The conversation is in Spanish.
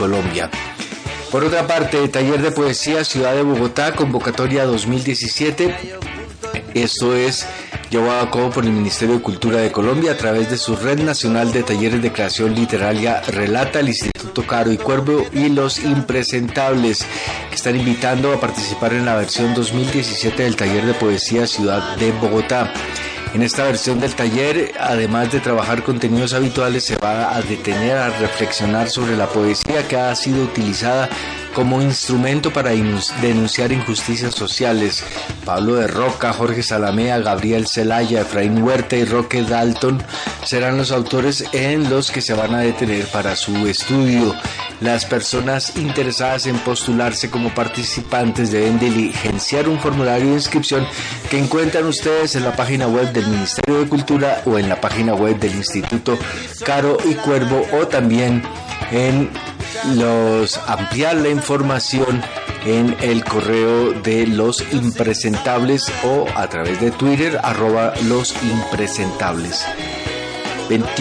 Colombia. Por otra parte, taller de poesía Ciudad de Bogotá, convocatoria 2017. Esto es llevado a cabo por el Ministerio de Cultura de Colombia a través de su Red Nacional de Talleres de Creación Literaria Relata, el Instituto Caro y Cuervo y Los Impresentables, que están invitando a participar en la versión 2017 del taller de poesía Ciudad de Bogotá. En esta versión del taller, además de trabajar contenidos habituales, se va a detener a reflexionar sobre la poesía que ha sido utilizada como instrumento para denunciar injusticias sociales. Pablo de Roca, Jorge Salamea, Gabriel Zelaya, Efraín Huerta y Roque Dalton serán los autores en los que se van a detener para su estudio. Las personas interesadas en postularse como participantes deben diligenciar un formulario de inscripción que encuentran ustedes en la página web del Ministerio de Cultura o en la página web del Instituto Caro y Cuervo, o también en ampliar la información en el correo de Los Impresentables o a través de Twitter @losimpresentables.